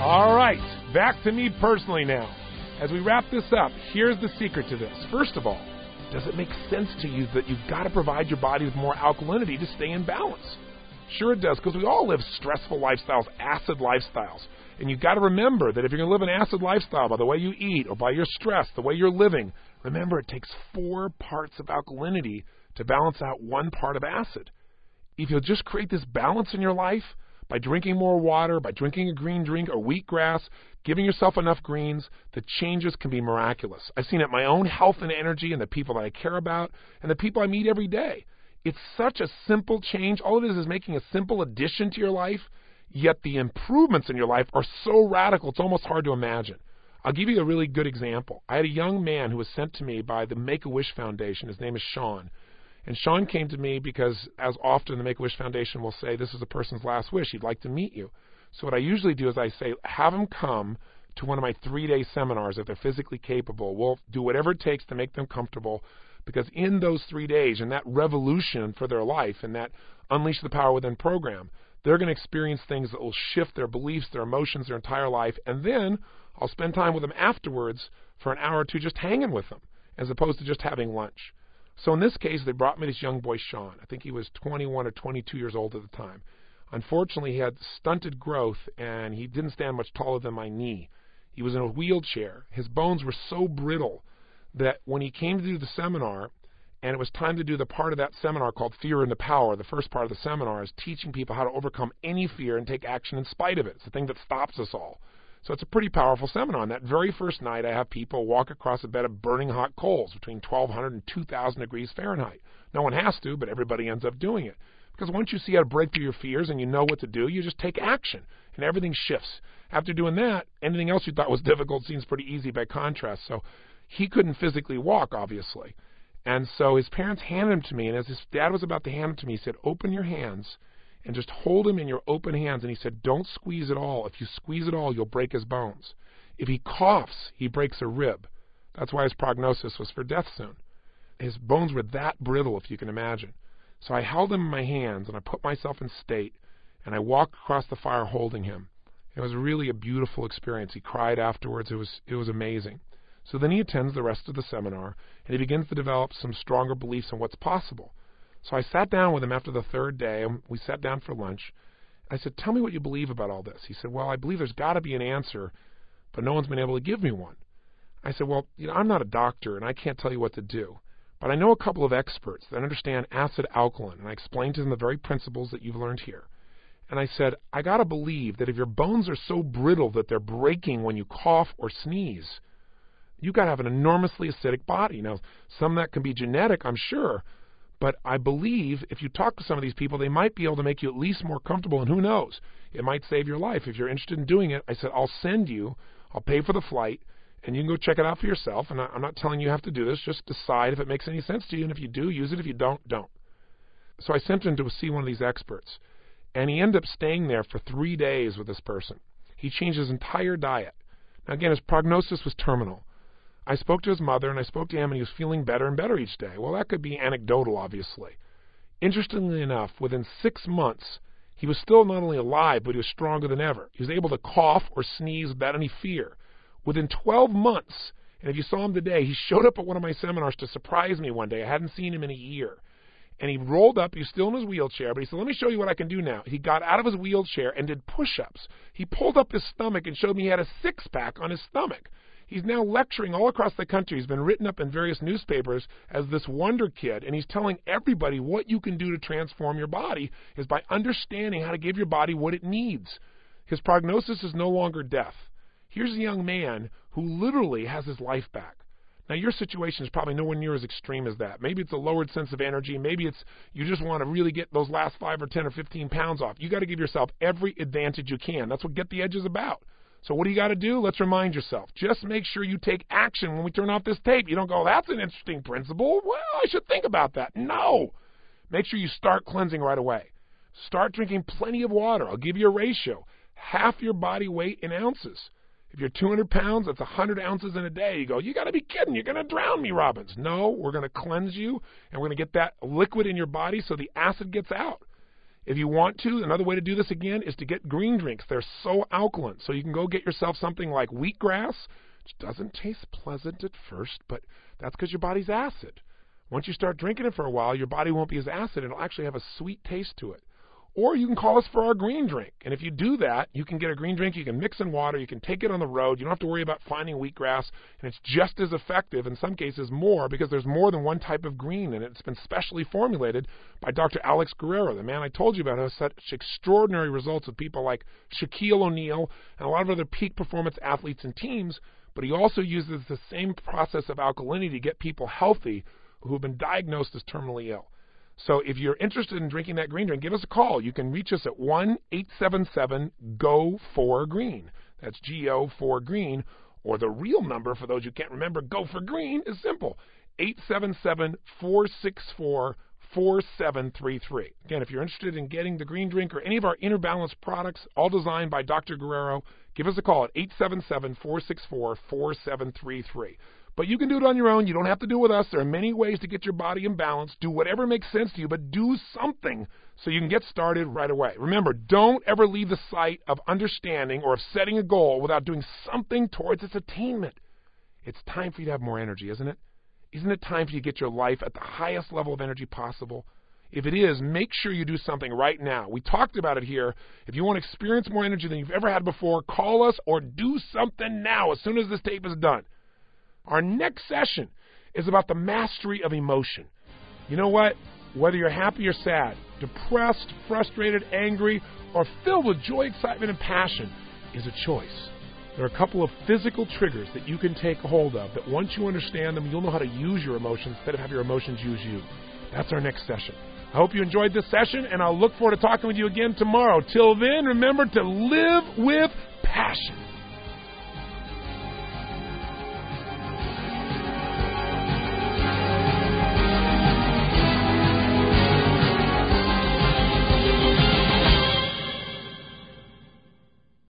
All right, back to me personally now. As we wrap this up, here's the secret to this. First of all, does it make sense to you that you've got to provide your body with more alkalinity to stay in balance? Sure it does, because we all live stressful lifestyles, acid lifestyles. And you've got to remember that if you're going to live an acid lifestyle by the way you eat or by your stress, the way you're living, remember it takes 4 parts of alkalinity to balance out 1 part of acid. If you'll just create this balance in your life by drinking more water, by drinking a green drink or wheatgrass, giving yourself enough greens, the changes can be miraculous. I've seen it in my own health and energy and the people that I care about and the people I meet every day. It's such a simple change. All it is making a simple addition to your life, yet the improvements in your life are so radical it's almost hard to imagine. I'll give you a really good example. I had a young man who was sent to me by the Make-A-Wish Foundation. His name is Sean. And Sean came to me because, as often the Make-A-Wish Foundation will say, this is a person's last wish. He'd like to meet you. So what I usually do is I say, have him come to one of my 3-day seminars if they're physically capable. We'll do whatever it takes to make them comfortable, because in those 3 days, and that revolution for their life, and that Unleash the Power Within program, they're going to experience things that will shift their beliefs, their emotions, their entire life. And then I'll spend time with them afterwards for an hour or two just hanging with them, as opposed to just having lunch. So in this case, they brought me this young boy, Sean. I think he was 21 or 22 years old at the time. Unfortunately, he had stunted growth, and he didn't stand much taller than my knee. He was in a wheelchair. His bones were so brittle that when he came to do the seminar, and it was time to do the part of that seminar called Fear and the Power, the first part of the seminar is teaching people how to overcome any fear and take action in spite of it. It's the thing that stops us all. So it's a pretty powerful seminar. On that very first night, I have people walk across a bed of burning hot coals between 1,200 and 2,000 degrees Fahrenheit. No one has to, but everybody ends up doing it. Because once you see how to break through your fears and you know what to do, you just take action, and everything shifts. After doing that, anything else you thought was difficult seems pretty easy by contrast. So he couldn't physically walk, obviously. And so his parents handed him to me, and as his dad was about to hand him to me, he said, open your hands and just hold him in your open hands. And he said, don't squeeze at all. If you squeeze at all, you'll break his bones. If he coughs, he breaks a rib. That's why his prognosis was for death soon. His bones were that brittle, if you can imagine. So I held him in my hands, and I put myself in state, and I walked across the fire holding him. It was really a beautiful experience. He cried afterwards. It was amazing. So then he attends the rest of the seminar, and he begins to develop some stronger beliefs in what's possible. So I sat down with him after the 3rd day, and we sat down for lunch. I said, tell me what you believe about all this. He said, well, I believe there's got to be an answer, but no one's been able to give me one. I said, well, I'm not a doctor, and I can't tell you what to do. But I know a couple of experts that understand acid-alkaline, and I explained to them the very principles that you've learned here. And I said, I got to believe that if your bones are so brittle that they're breaking when you cough or sneeze, you got to have an enormously acidic body. Now, some of that can be genetic, I'm sure, but I believe if you talk to some of these people, they might be able to make you at least more comfortable, and who knows, it might save your life. If you're interested in doing it, I said, I'll pay for the flight, and you can go check it out for yourself, and I'm not telling you have to do this, just decide if it makes any sense to you, and if you do, use it. If you don't, don't. So I sent him to see one of these experts, and he ended up staying there for 3 days with this person. He changed his entire diet. Now, again, his prognosis was terminal. I spoke to his mother, and I spoke to him, and he was feeling better and better each day. Well, that could be anecdotal, obviously. Interestingly enough, within 6 months, he was still not only alive, but he was stronger than ever. He was able to cough or sneeze without any fear. Within 12 months, and if you saw him today, he showed up at one of my seminars to surprise me one day. I hadn't seen him in a year. And he rolled up. He was still in his wheelchair, but he said, let me show you what I can do now. He got out of his wheelchair and did push-ups. He pulled up his stomach and showed me he had a six-pack on his stomach. He's now lecturing all across the country. He's been written up in various newspapers as this wonder kid, and he's telling everybody what you can do to transform your body is by understanding how to give your body what it needs. His prognosis is no longer death. Here's a young man who literally has his life back. Now, your situation is probably nowhere near as extreme as that. Maybe it's a lowered sense of energy. Maybe it's you just want to really get those last 5 or 10 or 15 pounds off. You got to give yourself every advantage you can. That's what Get the Edge is about. So what do you got to do? Let's remind yourself. Just make sure you take action when we turn off this tape. You don't go, that's an interesting principle. Well, I should think about that. No. Make sure you start cleansing right away. Start drinking plenty of water. I'll give you a ratio. Half your body weight in ounces. If you're 200 pounds, that's 100 ounces in a day. You go, you got to be kidding. You're going to drown me, Robbins. No, we're going to cleanse you, and we're going to get that liquid in your body so the acid gets out. If you want to, another way to do this again is to get green drinks. They're so alkaline. So you can go get yourself something like wheatgrass, which doesn't taste pleasant at first, but that's because your body's acid. Once you start drinking it for a while, your body won't be as acid. It'll actually have a sweet taste to it. Or you can call us for our green drink. And if you do that, you can get a green drink. You can mix in water. You can take it on the road. You don't have to worry about finding wheatgrass. And it's just as effective, in some cases more, because there's more than one type of green in it. It's been specially formulated by Dr. Alex Guerrero, the man I told you about, who has such extraordinary results with people like Shaquille O'Neal and a lot of other peak performance athletes and teams. But he also uses the same process of alkalinity to get people healthy who have been diagnosed as terminally ill. So if you're interested in drinking that green drink, give us a call. You can reach us at 1-877-GO-4-GREEN. That's GO4-GREEN. Or the real number, for those who can't remember, Go for Green, is simple. 877-464-4733. Again, if you're interested in getting the green drink or any of our Inner Balance products, all designed by Dr. Guerrero, give us a call at 877-464-4733. But you can do it on your own. You don't have to do it with us. There are many ways to get your body in balance. Do whatever makes sense to you, but do something so you can get started right away. Remember, don't ever leave the sight of understanding or of setting a goal without doing something towards its attainment. It's time for you to have more energy, isn't it? Isn't it time for you to get your life at the highest level of energy possible? If it is, make sure you do something right now. We talked about it here. If you want to experience more energy than you've ever had before, call us or do something now as soon as this tape is done. Our next session is about the mastery of emotion. You know what? Whether you're happy or sad, depressed, frustrated, angry, or filled with joy, excitement, and passion is a choice. There are a couple of physical triggers that you can take hold of that once you understand them, you'll know how to use your emotions instead of have your emotions use you. That's our next session. I hope you enjoyed this session, and I'll look forward to talking with you again tomorrow. Till then, remember to live with passion.